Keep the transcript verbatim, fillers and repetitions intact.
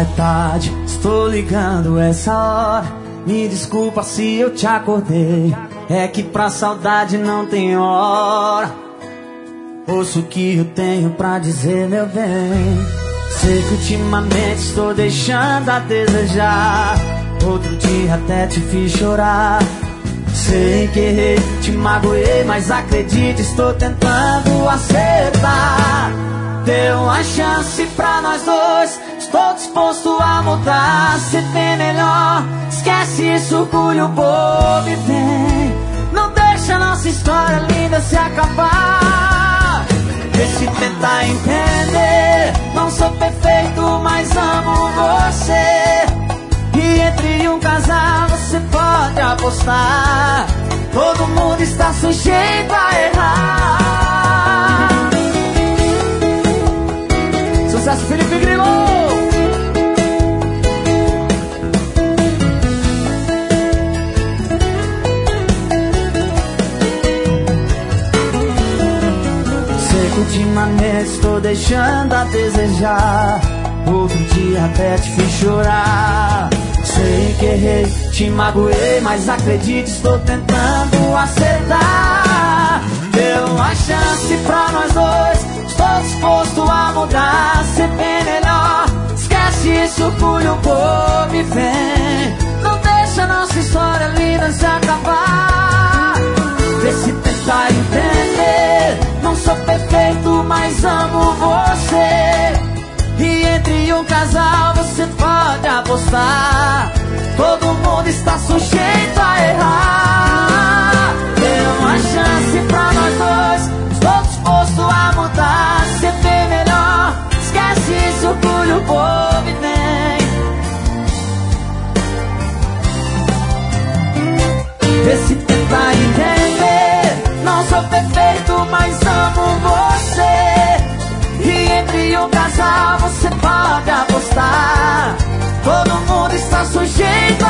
tarde, estou ligando essa hora. Me desculpa se eu te acordei. É que pra saudade não tem hora. Ouço o que eu tenho pra dizer, meu bem. Sei que ultimamente estou deixando a desejar. Outro dia até te fiz chorar. Sei que errei, te magoei, mas acredite, estou tentando acertar. Dê uma chance pra nós dois, estou disposto a mudar. Se tem melhor, esquece esse orgulho bobo e vem. Não deixa nossa história linda se acabar. Deixa eu tentar entender. Não sou perfeito, mas amo você. E entre um casal você pode apostar. Todo mundo está sujeito a errar. Sucesso, Felipe Grilo! Sei que ultimamente estou deixando a desejar. Outro dia até te fiz chorar. Sei que errei, te magoei, mas acredite, estou tentando acertar. Dê uma chance pra nós dois, estou disposto a mudar. Ser bem melhor, esquece esse orgulho bobo e vem. Não deixa nossa história linda se acabar. Vê se tentar entender. Não sou perfeito, mas amo você. E entre um casal você pode apostar. Todo mundo está sujeito a errar. Dê uma chance pra nós dois, estou disposto a mudar. Ser bem melhor, esquece esse orgulho bobo e vem. Vê se tentar entender. Não sou perfeito, mas amo você. E entre um casal você pode apostar. Todo mundo está sujeito